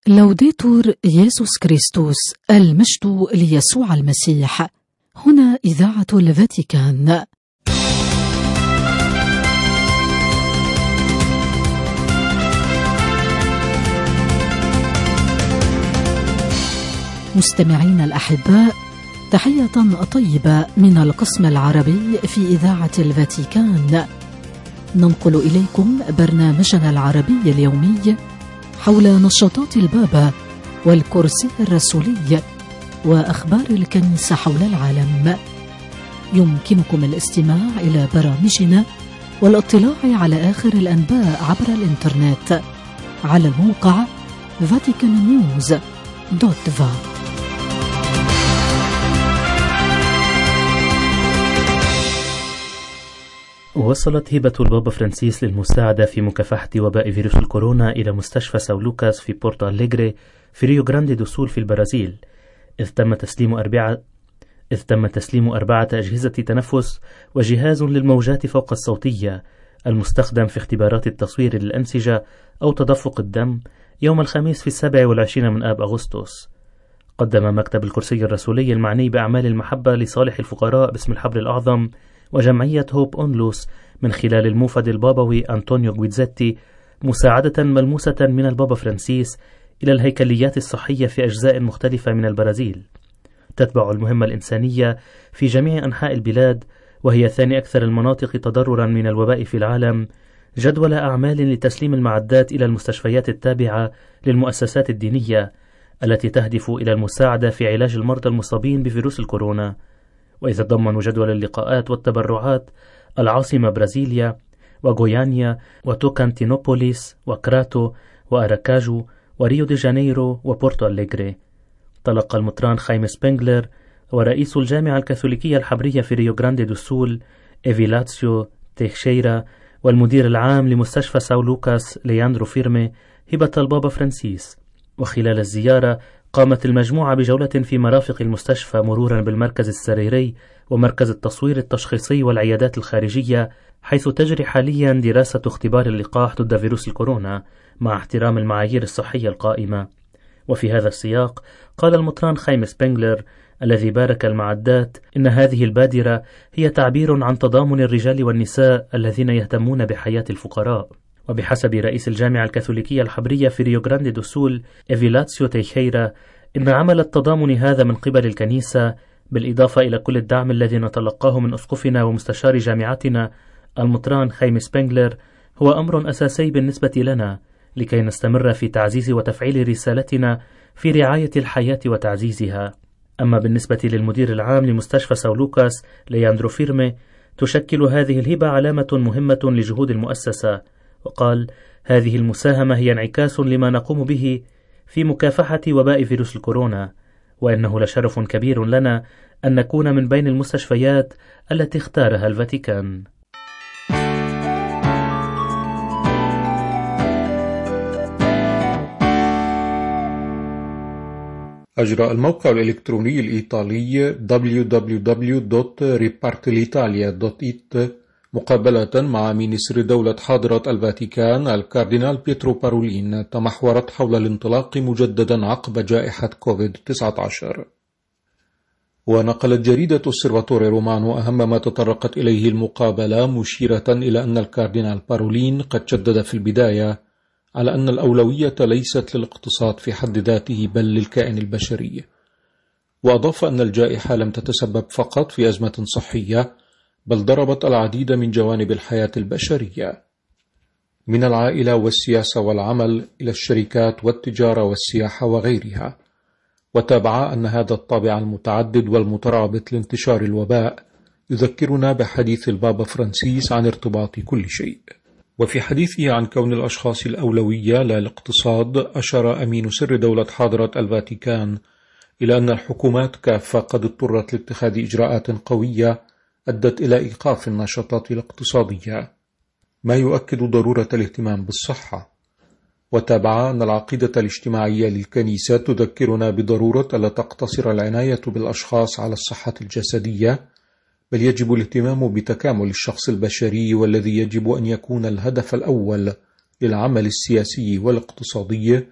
لوديتور يسوع كريستوس، المجد ليسوع المسيح. هنا إذاعة الفاتيكان. مستمعين الأحباء، تحية طيبة من القسم العربي في إذاعة الفاتيكان. ننقل إليكم برنامجنا العربي اليومي حول نشاطات البابا والكرسي الرسولي وأخبار الكنيسة حول العالم. يمكنكم الاستماع إلى برامجنا والاطلاع على آخر الأنباء عبر الإنترنت على الموقع vaticannews.va. وصلت هبة البابا فرانسيس للمساعدة في مكافحة وباء فيروس الكورونا إلى مستشفى ساو لوكاس في بورتو أليغري في ريو جراندي دو سول في البرازيل، إذ تم تسليم 4 أجهزة تنفس وجهاز للموجات فوق الصوتية المستخدم في اختبارات التصوير للأنسجة أو تدفق الدم يوم الخميس في 27 من آب أغسطس. قدم مكتب الكرسي الرسولي المعني بأعمال المحبة لصالح الفقراء باسم الحبر الأعظم وجمعية هوب أونلوس من خلال الموفد البابوي أنطونيو غويتزيتي مساعدة ملموسة من البابا فرانسيس إلى الهيكليات الصحية في أجزاء مختلفة من البرازيل، تتبع المهمة الإنسانية في جميع أنحاء البلاد، وهي ثاني أكثر المناطق تضررا من الوباء في العالم، جدول أعمال لتسليم المعدات إلى المستشفيات التابعة للمؤسسات الدينية التي تهدف إلى المساعدة في علاج المرضى المصابين بفيروس الكورونا. وإذا ضمن جدول اللقاءات والتبرعات العاصمة برازيليا وغويانيا وتوكانتينوبوليس وكراتو وأراكاجو وريو دي جانيرو وبورتو أليغري. تلقى المطران خايم سبنغلر ورئيس الجامعة الكاثوليكية الحبرية في ريو جراندي دو سول إيفيلاتسيو تيخشيرا والمدير العام لمستشفى ساو لوكاس لياندرو فيرمي هبة البابا فرانسيس. وخلال الزيارة قامت المجموعة بجولة في مرافق المستشفى مرورا بالمركز السريري ومركز التصوير التشخيصي والعيادات الخارجية، حيث تجري حاليا دراسة اختبار اللقاح ضد فيروس الكورونا مع احترام المعايير الصحية القائمة. وفي هذا السياق قال المطران خايم سبنغلر الذي بارك المعدات إن هذه البادرة هي تعبير عن تضامن الرجال والنساء الذين يهتمون بحياة الفقراء. وبحسب رئيس الجامعة الكاثوليكية الحبرية في ريو جراندي دو سول إيفيلاتسيو تيخيرا، إن عمل التضامن هذا من قبل الكنيسة بالإضافة إلى كل الدعم الذي نتلقاه من أسقفنا ومستشار جامعتنا المطران خايم سبنغلر هو أمر أساسي بالنسبة لنا لكي نستمر في تعزيز وتفعيل رسالتنا في رعاية الحياة وتعزيزها. أما بالنسبة للمدير العام لمستشفى ساو لوكاس لياندرو فيرمي، تشكل هذه الهبة علامة مهمة لجهود المؤسسة، وقال: هذه المساهمة هي انعكاس لما نقوم به في مكافحة وباء فيروس الكورونا، وإنه لشرف كبير لنا أن نكون من بين المستشفيات التي اختارها الفاتيكان. أجرى الموقع الإلكتروني الإيطالي www.ripartilitalia.it مقابلة مع مينستر دولة حاضرة الفاتيكان الكاردينال بيترو بارولين تمحورت حول الانطلاق مجددا عقب جائحة كوفيد-19. ونقلت جريدة السيرفاتوري رومانو أهم ما تطرقت إليه المقابلة، مشيرة إلى أن الكاردينال بارولين قد شدد في البداية على أن الأولوية ليست للاقتصاد في حد ذاته بل للكائن البشري، وأضاف أن الجائحة لم تتسبب فقط في أزمة صحية بل ضربت العديد من جوانب الحياة البشرية، من العائلة والسياسة والعمل إلى الشركات والتجارة والسياحة وغيرها. وتابع أن هذا الطابع المتعدد والمترابط لانتشار الوباء يذكرنا بحديث البابا فرانسيس عن ارتباط كل شيء. وفي حديثه عن كون الأشخاص الأولوية لا الاقتصاد، أشار أمين سر دولة حاضرة الفاتيكان إلى أن الحكومات كافة قد اضطرت لاتخاذ إجراءات قوية أدت إلى إيقاف النشاطات الاقتصادية، ما يؤكد ضرورة الاهتمام بالصحة. وتابع أن العقيدة الاجتماعية للكنيسة تذكرنا بضرورة ألا تقتصر العناية بالأشخاص على الصحة الجسدية، بل يجب الاهتمام بتكامل الشخص البشري، والذي يجب أن يكون الهدف الأول للعمل السياسي والاقتصادي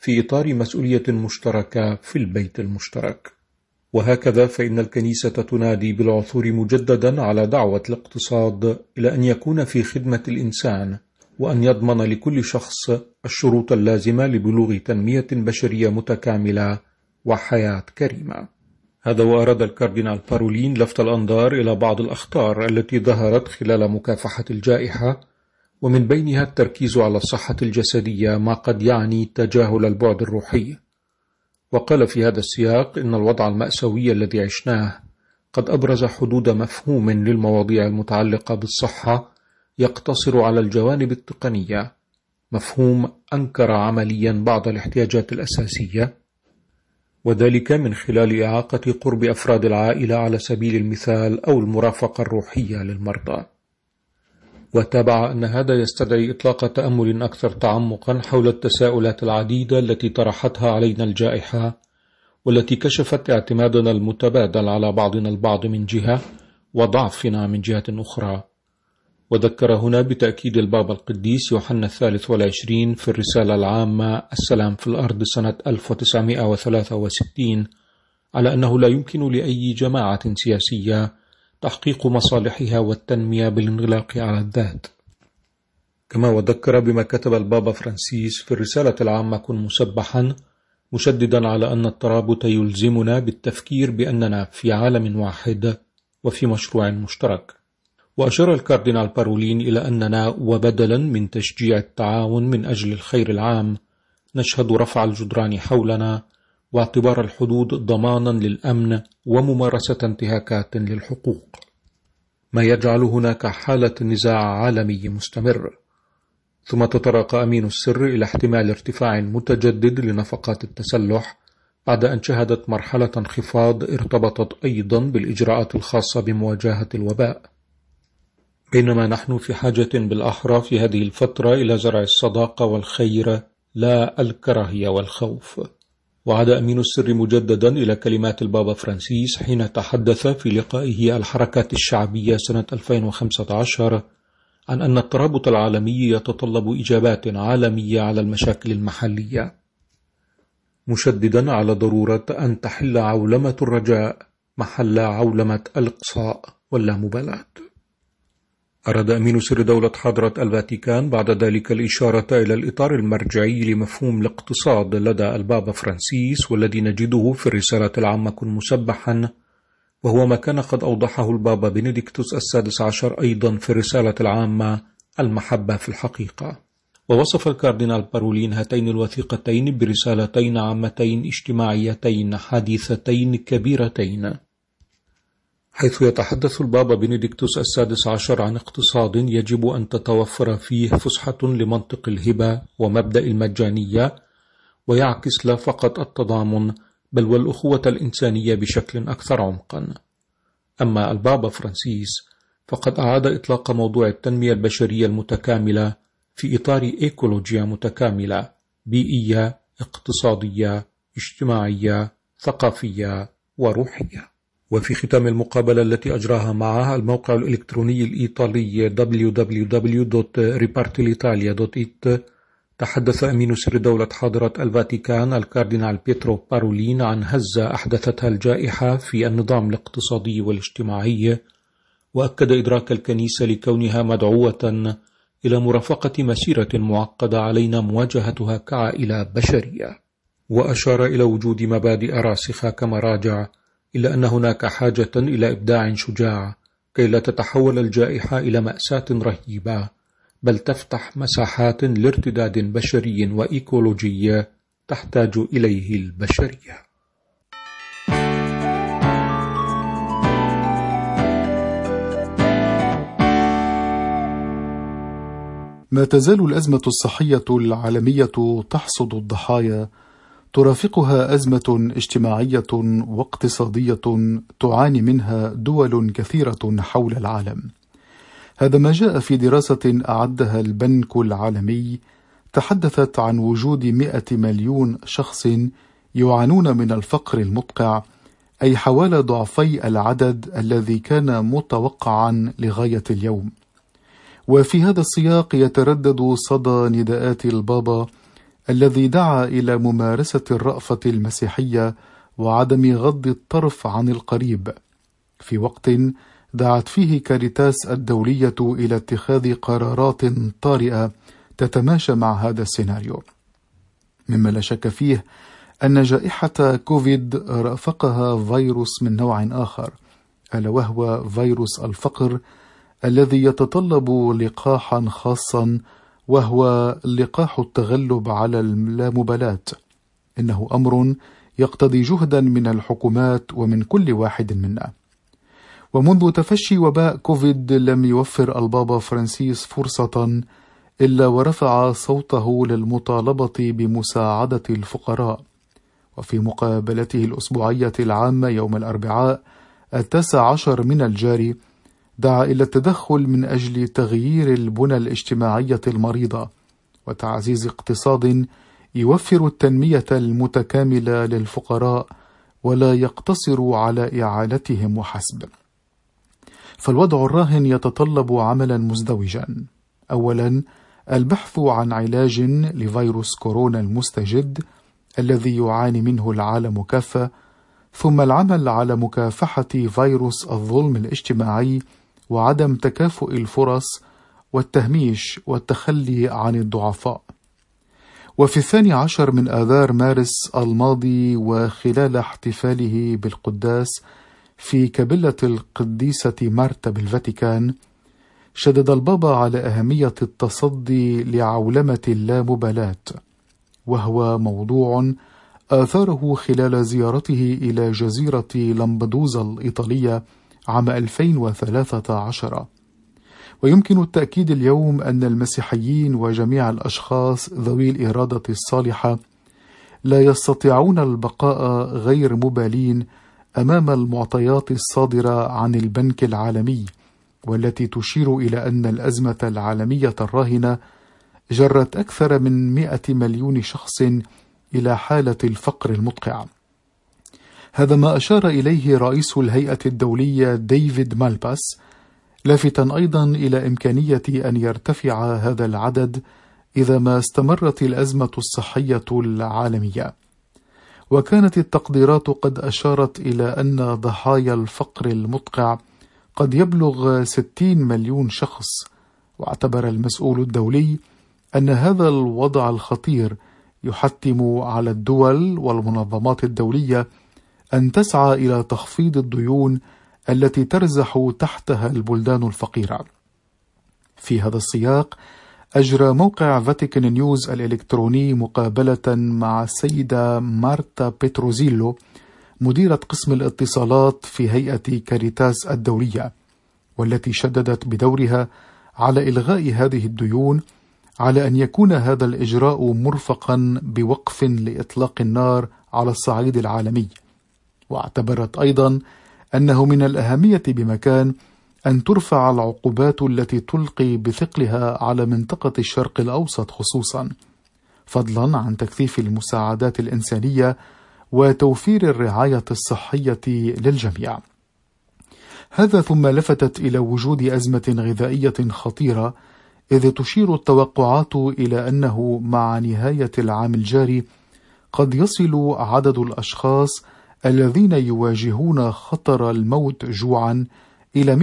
في إطار مسؤولية مشتركة في البيت المشترك. وهكذا فإن الكنيسة تنادي بالعثور مجددا على دعوة الاقتصاد إلى أن يكون في خدمة الإنسان، وأن يضمن لكل شخص الشروط اللازمة لبلوغ تنمية بشرية متكاملة وحياة كريمة. هذا وأراد الكاردينال بارولين لفت الأنظار إلى بعض الأخطار التي ظهرت خلال مكافحة الجائحة، ومن بينها التركيز على الصحة الجسدية، ما قد يعني تجاهل البعد الروحي. وقال في هذا السياق إن الوضع المأساوي الذي عشناه قد أبرز حدود مفهوم للمواضيع المتعلقة بالصحة يقتصر على الجوانب التقنية، مفهوم أنكر عمليا بعض الاحتياجات الأساسية، وذلك من خلال إعاقة قرب أفراد العائلة على سبيل المثال أو المرافقة الروحية للمرضى. وتابع أن هذا يستدعي إطلاق تأمل أكثر تعمقا حول التساؤلات العديدة التي طرحتها علينا الجائحة، والتي كشفت اعتمادنا المتبادل على بعضنا البعض من جهة وضعفنا من جهة أخرى. وذكر هنا بتأكيد البابا القديس يوحنا الثالث والعشرين في الرسالة العامة السلام في الأرض سنة 1963 على أنه لا يمكن لأي جماعة سياسية تحقيق مصالحها والتنمية بالانغلاق على الذات. كما وذكر بما كتب البابا فرانسيس في الرسالة العامة كن مسبحا، مشددا على أن الترابط يلزمنا بالتفكير بأننا في عالم واحد وفي مشروع مشترك. وأشار الكاردينال بارولين إلى أننا وبدلا من تشجيع التعاون من أجل الخير العام نشهد رفع الجدران حولنا واعتبار الحدود ضمانا للأمن وممارسة انتهاكات للحقوق، ما يجعل هناك حالة نزاع عالمي مستمر. ثم تطرق أمين السر إلى احتمال ارتفاع متجدد لنفقات التسلح بعد أن شهدت مرحلة انخفاض ارتبطت أيضا بالإجراءات الخاصة بمواجهة الوباء، بينما نحن في حاجة بالأحرى في هذه الفترة إلى زرع الصداقة والخير لا الكراهية والخوف. وعاد أمين السر مجددا إلى كلمات البابا فرانسيس حين تحدث في لقائه الحركات الشعبية سنة 2015 عن أن الترابط العالمي يتطلب إجابات عالمية على المشاكل المحلية، مشددا على ضرورة أن تحل عولمة الرجاء محل عولمة الإقصاء واللامبالاة. أراد أمين سر دولة حضرة الفاتيكان بعد ذلك الإشارة إلى الإطار المرجعي لمفهوم الاقتصاد لدى البابا فرانسيس، والذي نجده في الرسالة العامة كن مسبحا، وهو ما كان قد أوضحه البابا بنديكتوس السادس عشر أيضا في الرسالة العامة المحبة في الحقيقة. ووصف الكاردينال بارولين هاتين الوثيقتين برسالتين عامتين اجتماعيتين حديثتين كبيرتين، حيث يتحدث البابا بنديكتوس السادس عشر عن اقتصاد يجب أن تتوفر فيه فسحة لمنطق الهبة ومبدأ المجانية، ويعكس لا فقط التضامن بل والأخوة الإنسانية بشكل أكثر عمقا. أما البابا فرانسيس فقد أعاد إطلاق موضوع التنمية البشرية المتكاملة في إطار إيكولوجيا متكاملة بيئية، اقتصادية، اجتماعية، ثقافية وروحية. وفي ختام المقابلة التي أجراها معها الموقع الإلكتروني الإيطالي www.ripartilitalia.it، تحدث أمين سر دولة حضرة الفاتيكان الكاردينال بيترو بارولين عن هزة أحدثتها الجائحة في النظام الاقتصادي والاجتماعي، وأكد إدراك الكنيسة لكونها مدعوة إلى مرافقة مسيرة معقدة علينا مواجهتها كعائلة بشرية، وأشار إلى وجود مبادئ راسخة كمراجع، إلا أن هناك حاجة إلى إبداع شجاع كي لا تتحول الجائحة إلى مأساة رهيبة، بل تفتح مساحات لارتداد بشري وإيكولوجي تحتاج إليه البشرية. ما تزال الأزمة الصحية العالمية تحصد الضحايا، ترافقها أزمة اجتماعية واقتصادية تعاني منها دول كثيرة حول العالم. هذا ما جاء في دراسة أعدها البنك العالمي تحدثت عن وجود 100 مليون شخص يعانون من الفقر المدقع، أي حوالي ضعفي العدد الذي كان متوقعا لغاية اليوم. وفي هذا السياق يتردد صدى نداءات البابا الذي دعا إلى ممارسة الرأفة المسيحية وعدم غض الطرف عن القريب، في وقت دعت فيه كاريتاس الدولية إلى اتخاذ قرارات طارئة تتماشى مع هذا السيناريو. مما لا شك فيه أن جائحة كوفيد رافقها فيروس من نوع آخر، ألا وهو فيروس الفقر، الذي يتطلب لقاحا خاصا، وهو لقاح التغلب على اللامبالاة. إنه أمر يقتضي جهدا من الحكومات ومن كل واحد منا. ومنذ تفشي وباء كوفيد لم يوفر البابا فرانسيس فرصة إلا ورفع صوته للمطالبة بمساعدة الفقراء. وفي مقابلته الأسبوعية العامة يوم الأربعاء 19 من الجاري دعا إلى التدخل من أجل تغيير البنى الاجتماعية المريضة وتعزيز اقتصاد يوفر التنمية المتكاملة للفقراء ولا يقتصر على إعالتهم وحسب. فالوضع الراهن يتطلب عملا مزدوجا. أولا، البحث عن علاج لفيروس كورونا المستجد الذي يعاني منه العالم كافة، ثم العمل على مكافحة فيروس الظلم الاجتماعي وعدم تكافؤ الفرص والتهميش والتخلي عن الضعفاء. وفي 12 من آذار مارس الماضي، وخلال احتفاله بالقداس في كابيلا القديسة مارتا بالفاتيكان، شدد البابا على أهمية التصدي لعولمة اللامبالاة، وهو موضوع آثاره خلال زيارته إلى جزيرة لامبدوزا الإيطالية عام 2013. ويمكن التأكيد اليوم أن المسيحيين وجميع الأشخاص ذوي الإرادة الصالحة لا يستطيعون البقاء غير مبالين أمام المعطيات الصادرة عن البنك العالمي، والتي تشير إلى أن الأزمة العالمية الراهنة جرت أكثر من 100 مليون شخص إلى حالة الفقر المدقع. هذا ما أشار إليه رئيس الهيئة الدولية ديفيد مالباس، لافتا أيضا إلى إمكانية أن يرتفع هذا العدد إذا ما استمرت الأزمة الصحية العالمية. وكانت التقديرات قد أشارت إلى أن ضحايا الفقر المدقع قد يبلغ 60 مليون شخص. واعتبر المسؤول الدولي أن هذا الوضع الخطير يحتم على الدول والمنظمات الدولية أن تسعى إلى تخفيض الديون التي ترزح تحتها البلدان الفقيرة. في هذا السياق أجرى موقع فاتيكان نيوز الإلكتروني مقابلة مع السيدة مارتا بيتروزيلو، مديرة قسم الاتصالات في هيئة كاريتاس الدولية، والتي شددت بدورها على إلغاء هذه الديون، على أن يكون هذا الإجراء مرفقا بوقف لإطلاق النار على الصعيد العالمي. واعتبرت أيضا أنه من الأهمية بمكان أن ترفع العقوبات التي تلقي بثقلها على منطقة الشرق الأوسط خصوصا، فضلا عن تكثيف المساعدات الإنسانية وتوفير الرعاية الصحية للجميع. هذا ثم لفتت إلى وجود أزمة غذائية خطيرة، إذ تشير التوقعات إلى أنه مع نهاية العام الجاري قد يصل عدد الأشخاص الذين يواجهون خطر الموت جوعا إلى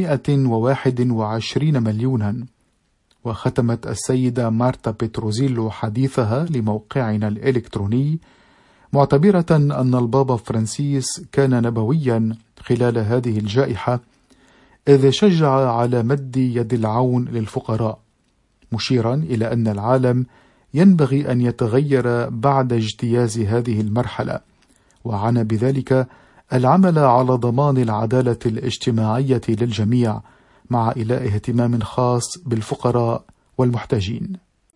121 مليونا. وختمت السيدة مارتا بيتروزيلو حديثها لموقعنا الإلكتروني معتبرة أن البابا فرانسيس كان نبويا خلال هذه الجائحة، إذ شجع على مد يد العون للفقراء، مشيرا إلى أن العالم ينبغي أن يتغير بعد اجتياز هذه المرحلة، وعنى بذلك العمل على ضمان العدالة الاجتماعية للجميع مع إيلاء اهتمام خاص بالفقراء والمحتاجين.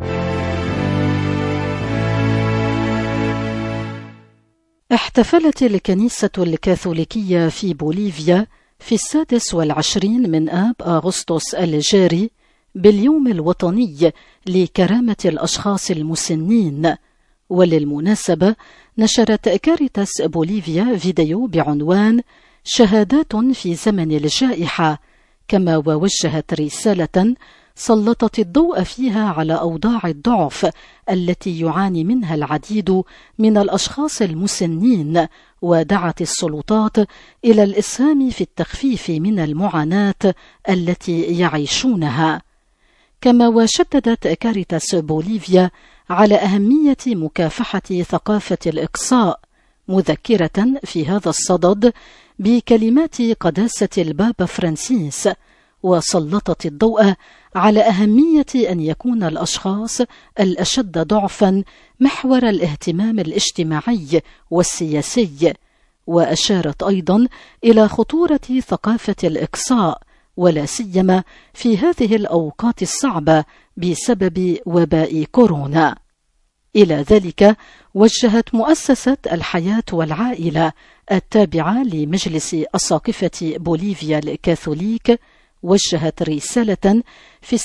احتفلت الكنيسة الكاثوليكية في بوليفيا في 26 من آب أغسطس الجاري باليوم الوطني لكرامة الأشخاص المسنين. وللمناسبة نشرت كاريتاس بوليفيا فيديو بعنوان شهادات في زمن الجائحة، كما ووجهت رسالة سلطت الضوء فيها على أوضاع الضعف التي يعاني منها العديد من الأشخاص المسنين، ودعت السلطات إلى الإسهام في التخفيف من المعاناة التي يعيشونها. كما وشددت كاريتاس بوليفيا على أهمية مكافحة ثقافة الإقصاء، مذكرة في هذا الصدد بكلمات قداسة البابا فرانسيس، وسلطت الضوء على أهمية أن يكون الأشخاص الأشد ضعفا محور الاهتمام الاجتماعي والسياسي، وأشارت أيضا إلى خطورة ثقافة الإقصاء، ولا سيما في هذه الأوقات الصعبة بسبب وباء كورونا. إلى ذلك وجهت مؤسسة الحياة والعائلة التابعة لمجلس أساقفة بوليفيا الكاثوليك وجهت رسالة في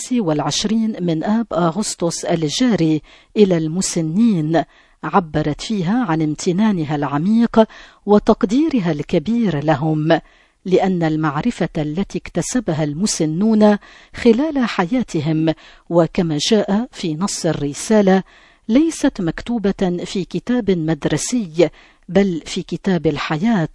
26 من آب أغسطس الجاري إلى المسنين، عبرت فيها عن امتنانها العميق وتقديرها الكبير لهم، لأن المعرفة التي اكتسبها المسنون خلال حياتهم، وكما جاء في نص الرسالة، ليست مكتوبة في كتاب مدرسي بل في كتاب الحياة.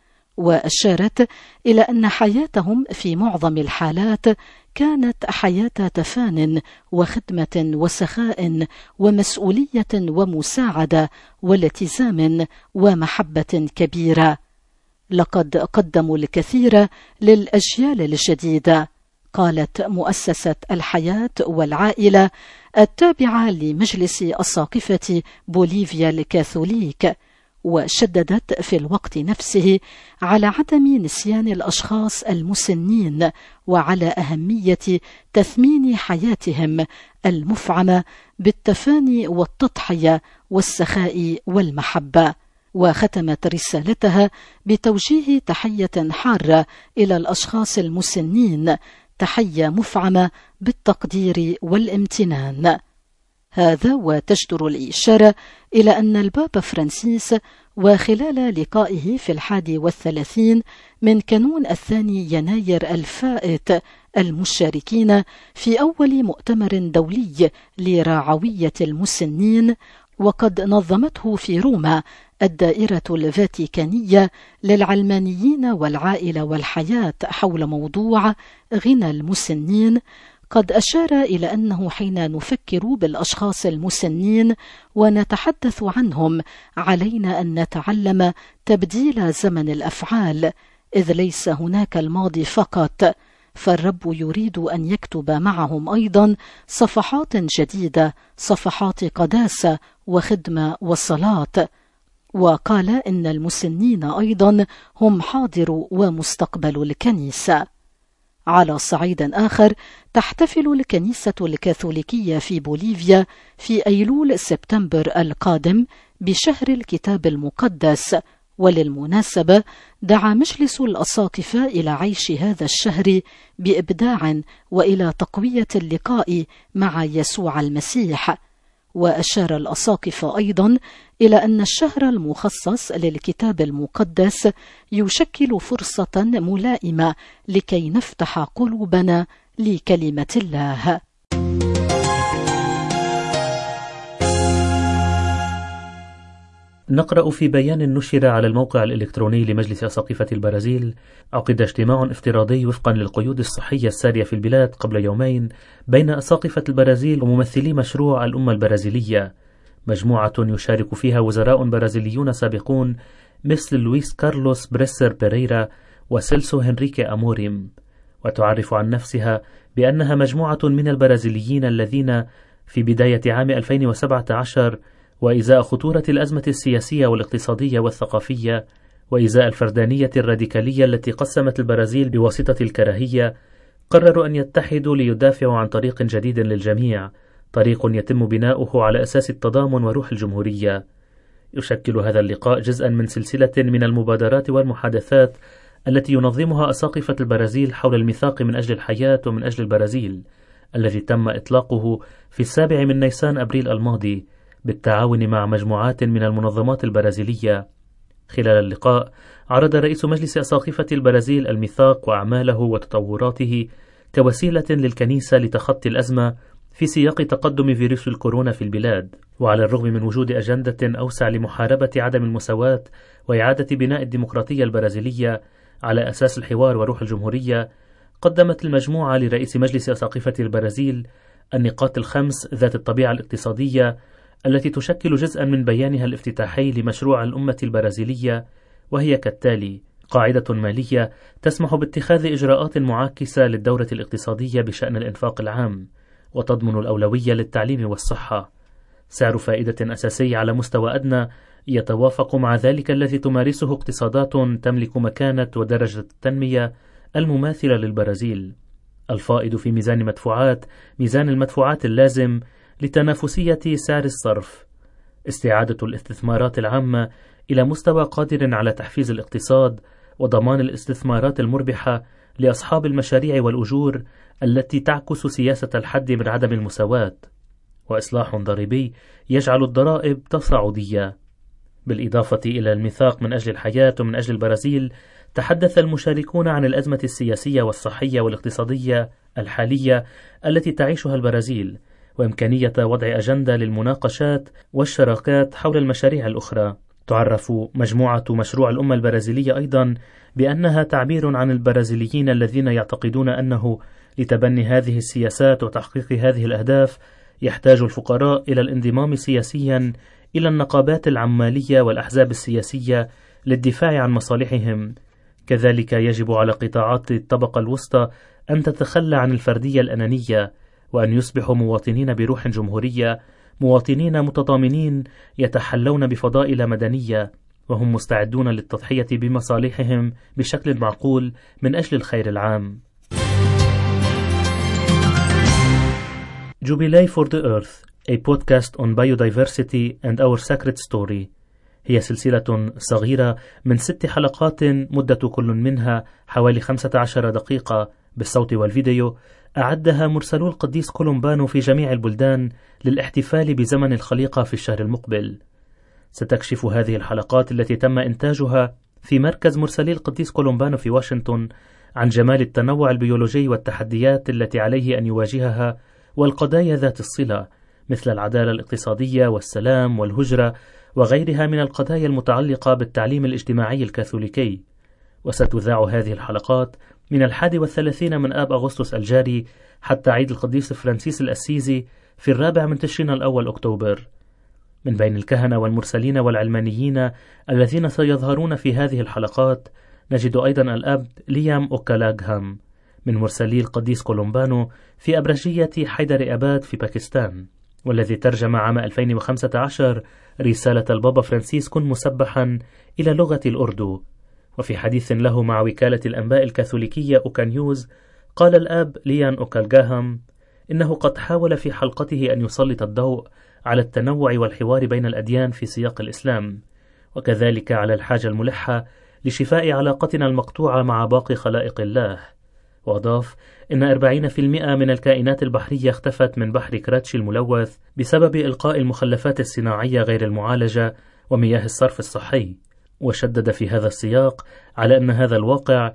وأشارت إلى أن حياتهم في معظم الحالات كانت حياة تفان وخدمة وسخاء ومسؤولية ومساعدة والتزام ومحبة كبيرة. لقد قدموا الكثير للأجيال الجديدة، قالت مؤسسة الحياة والعائلة التابعة لمجلس أساقفة بوليفيا الكاثوليك، وشددت في الوقت نفسه على عدم نسيان الأشخاص المسنين وعلى أهمية تثمين حياتهم المفعمة بالتفاني والتضحية والسخاء والمحبة. وختمت رسالتها بتوجيه تحية حارة إلى الأشخاص المسنين، تحية مفعمة بالتقدير والامتنان. هذا وتجدر الإشارة إلى أن البابا فرانسيس وخلال لقائه في 31 من كانون 2 يناير الفائت المشاركين في أول مؤتمر دولي لرعوية المسنين، وقد نظمته في روما الدائرة الفاتيكانية للعلمانيين والعائلة والحياة حول موضوع غنى المسنين، قد أشار إلى أنه حين نفكر بالأشخاص المسنين ونتحدث عنهم علينا أن نتعلم تبديل زمن الأفعال، إذ ليس هناك الماضي فقط، فالرب يريد أن يكتب معهم أيضا صفحات جديدة، صفحات قداسة وخدمة وصلاة. وقال إن المسنين أيضا هم حاضر ومستقبل الكنيسة. على صعيد آخر، تحتفل الكنيسة الكاثوليكية في بوليفيا في أيلول سبتمبر القادم بشهر الكتاب المقدس، وللمناسبة دعا مجلس الأساقفة إلى عيش هذا الشهر بإبداع وإلى تقوية اللقاء مع يسوع المسيح. وأشار الأساقفة أيضا إلى أن الشهر المخصص للكتاب المقدس يشكل فرصة ملائمة لكي نفتح قلوبنا لكلمة الله. نقرأ في بيان نشر على الموقع الإلكتروني لمجلس أساقفة البرازيل: عقد اجتماع افتراضي وفقا للقيود الصحية السارية في البلاد قبل يومين بين أساقفة البرازيل وممثلي مشروع الأمة البرازيلية، مجموعة يشارك فيها وزراء برازيليون سابقون مثل لويس كارلوس بريسر بيريرا وسيلسو هنريكي أموريم، وتعرف عن نفسها بأنها مجموعة من البرازيليين الذين في بداية عام 2017 وإزاء خطورة الأزمة السياسية والاقتصادية والثقافية، وإزاء الفردانية الراديكالية التي قسمت البرازيل بواسطة الكراهية، قرروا أن يتحدوا ليدافعوا عن طريق جديد للجميع، طريق يتم بناؤه على أساس التضامن وروح الجمهورية. يشكل هذا اللقاء جزءا من سلسلة من المبادرات والمحادثات التي ينظمها أساقفة البرازيل حول الميثاق من أجل الحياة ومن أجل البرازيل، الذي تم إطلاقه في 7 من نيسان أبريل الماضي بالتعاون مع مجموعات من المنظمات البرازيلية. خلال اللقاء عرض رئيس مجلس أساقفة البرازيل الميثاق وأعماله وتطوراته كوسيلة للكنيسة لتخطي الأزمة في سياق تقدم فيروس الكورونا في البلاد. وعلى الرغم من وجود أجندة أوسع لمحاربة عدم المساواة وإعادة بناء الديمقراطية البرازيلية على أساس الحوار وروح الجمهورية، قدمت المجموعة لرئيس مجلس أساقفة البرازيل النقاط الخمس ذات الطبيعة الاقتصادية التي تشكل جزءا من بيانها الافتتاحي لمشروع الأمة البرازيلية، وهي كالتالي: قاعدة مالية تسمح باتخاذ إجراءات معاكسة للدورة الاقتصادية بشأن الإنفاق العام، وتضمن الأولوية للتعليم والصحة، سعر فائدة أساسي على مستوى أدنى يتوافق مع ذلك الذي تمارسه اقتصادات تملك مكانة ودرجة التنمية المماثلة للبرازيل، الفائض في ميزان ميزان المدفوعات اللازم لتنافسية سعر الصرف، استعادة الاستثمارات العامة إلى مستوى قادر على تحفيز الاقتصاد وضمان الاستثمارات المربحة لأصحاب المشاريع والأجور التي تعكس سياسة الحد من عدم المساواة، وإصلاح ضريبي يجعل الضرائب تصاعدية. بالإضافة إلى الميثاق من أجل الحياة ومن أجل البرازيل، تحدث المشاركون عن الأزمة السياسية والصحية والاقتصادية الحالية التي تعيشها البرازيل، وإمكانية وضع أجندة للمناقشات والشراكات حول المشاريع الأخرى. تعرف مجموعة مشروع الأمة البرازيلية أيضا بأنها تعبير عن البرازيليين الذين يعتقدون أنه لتبني هذه السياسات وتحقيق هذه الأهداف يحتاج الفقراء إلى الانضمام سياسيا إلى النقابات العمالية والأحزاب السياسية للدفاع عن مصالحهم. كذلك يجب على قطاعات الطبقة الوسطى أن تتخلى عن الفردية الأنانية، وأن يصبحوا مواطنين بروح جمهورية، مواطنين متضامنين يتحلون بفضائل مدنية، وهم مستعدون للتضحية بمصالحهم بشكل معقول من أجل الخير العام. Jubilee for the Earth, a podcast on biodiversity and our sacred story، هي سلسلة صغيرة من 6 حلقات مدة كل منها حوالي 15 دقيقة بالصوت والفيديو، أعدها مرسلو القديس كولومبانو في جميع البلدان للاحتفال بزمن الخليقة في الشهر المقبل. ستكشف هذه الحلقات التي تم إنتاجها في مركز مرسلي القديس كولومبانو في واشنطن عن جمال التنوع البيولوجي والتحديات التي عليه أن يواجهها، والقضايا ذات الصلة مثل العدالة الاقتصادية والسلام والهجرة وغيرها من القضايا المتعلقة بالتعليم الاجتماعي الكاثوليكي. وستذاع هذه الحلقات من 31 من آب أغسطس الجاري حتى عيد القديس فرانسيس الأسيزي في 4 من تشرين الأول أكتوبر. من بين الكهنة والمرسلين والعلمانيين الذين سيظهرون في هذه الحلقات نجد أيضا الأب ليام أوكالاغهام من مرسلي القديس كولومبانو في أبرشية حيدر أباد في باكستان، والذي ترجم عام 2015 رسالة البابا فرانسيس كن مسبحا إلى لغة الأردو. وفي حديث له مع وكالة الأنباء الكاثوليكية أوكانيوز، قال الآب ليان أوكالغاهام إنه قد حاول في حلقته أن يسلط الضوء على التنوع والحوار بين الأديان في سياق الإسلام، وكذلك على الحاجة الملحة لشفاء علاقتنا المقطوعة مع باقي خلائق الله. وأضاف إن 40% من الكائنات البحرية اختفت من بحر كراتشي الملوث بسبب إلقاء المخلفات الصناعية غير المعالجة ومياه الصرف الصحي، وشدد في هذا السياق على أن هذا الواقع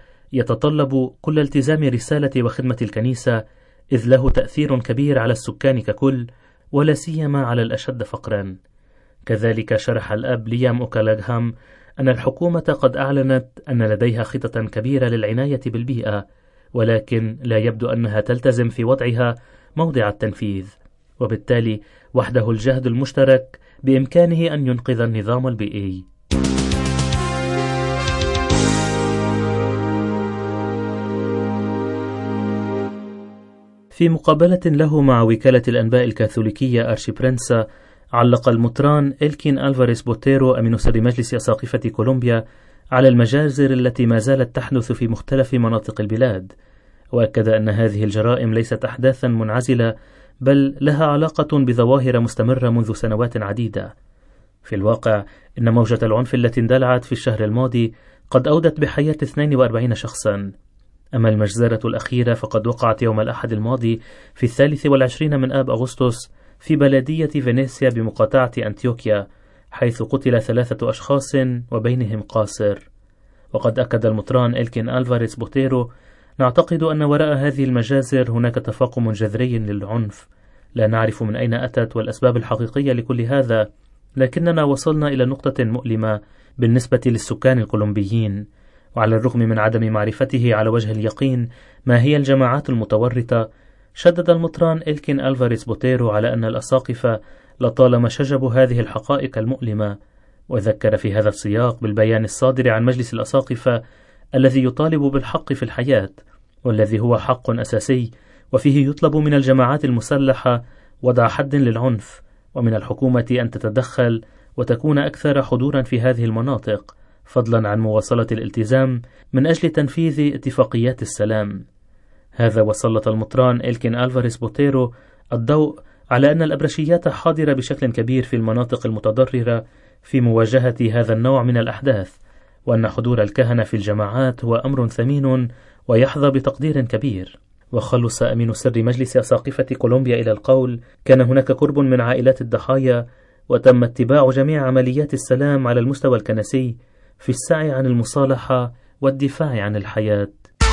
يتطلب كل التزام رسالة وخدمة الكنيسة، إذ له تأثير كبير على السكان ككل ولا سيما على الأشد فقرا. كذلك شرح الأب ليام أوكالاغهام أن الحكومة قد أعلنت أن لديها خطة كبيرة للعناية بالبيئة، ولكن لا يبدو أنها تلتزم في وضعها موضع التنفيذ، وبالتالي وحده الجهد المشترك بإمكانه أن ينقذ النظام البيئي. في مقابلة له مع وكالة الأنباء الكاثوليكية أرشيبرنسا، علق المطران إلكين ألفاريس بوتيرو أمين سر مجلس أساقفة كولومبيا على المجازر التي ما زالت تحدث في مختلف مناطق البلاد، وأكد أن هذه الجرائم ليست أحداثا منعزلة، بل لها علاقة بظواهر مستمرة منذ سنوات عديدة. في الواقع إن موجة العنف التي اندلعت في الشهر الماضي قد أودت بحياة 42 شخصا، أما المجزرة الأخيرة فقد وقعت يوم الأحد الماضي في 23 من آب أغسطس في بلدية فينيسيا بمقاطعة أنتيوكيا، حيث قتل 3 أشخاص وبينهم قاصر. وقد أكد المطران إلكين ألفاريس بوتيرو نعتقد أن وراء هذه المجازر هناك تفاقم جذري للعنف، لا نعرف من أين أتت والأسباب الحقيقية لكل هذا، لكننا وصلنا إلى نقطة مؤلمة بالنسبة للسكان الكولومبيين، وعلى الرغم من عدم معرفته على وجه اليقين ما هي الجماعات المتورطة، شدد المطران إلكين ألفاريز بوتيرو على أن الأساقفة لطالما شجبوا هذه الحقائق المؤلمة، وذكر في هذا السياق بالبيان الصادر عن مجلس الأساقفة الذي يطالب بالحق في الحياة، والذي هو حق أساسي، وفيه يطلب من الجماعات المسلحة وضع حد للعنف، ومن الحكومة أن تتدخل وتكون أكثر حضورا في هذه المناطق، فضلا عن مواصلة الالتزام من أجل تنفيذ اتفاقيات السلام. هذا وسلط المطران إلكين ألفاريز بوتيرو الضوء على أن الأبرشيات حاضرة بشكل كبير في المناطق المتضررة في مواجهة هذا النوع من الأحداث، وأن حضور الكهنة في الجماعات هو أمر ثمين ويحظى بتقدير كبير. وخلص أمين سر مجلس أساقفة كولومبيا إلى القول: كان هناك قرب من عائلات الضحايا، وتم اتباع جميع عمليات السلام على المستوى الكنسي في السعي عن المصالحة والدفاع عن الحياة.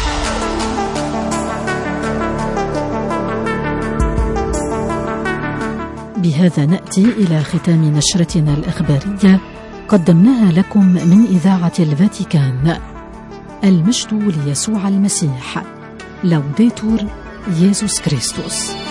بهذا نأتي إلى ختام نشرتنا الإخبارية قدمناها لكم من إذاعة الفاتيكان. المجد ليسوع المسيح. لوديتور يسوع كريستوس.